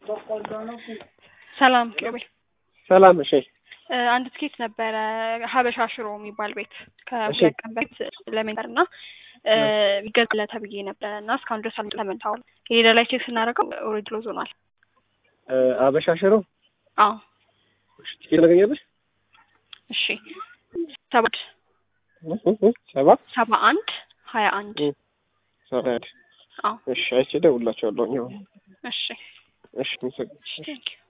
ሰላም ኪሩቤ ሰላም እሺ አንድ ትኬት ነበረ ሀበሻ ሽሮ የሚባል ቤት ከሁለት ቀን በፊት ለሜንተርና ይገዛለ ተብዬ ነበርና እስካሁን ድረስ አልተመጣጣም። ሄደ ላይ ቼክ ስናደርገው ኦሬዲ ሎዝ ሆኗል። ሀበሻ ሽሮ አዎ ትኬት ነገኛለሽ? እሺ 7 71 21 71 አዎ እሺ አይቼ ደውላቸዋለሁ። እሺ እሺ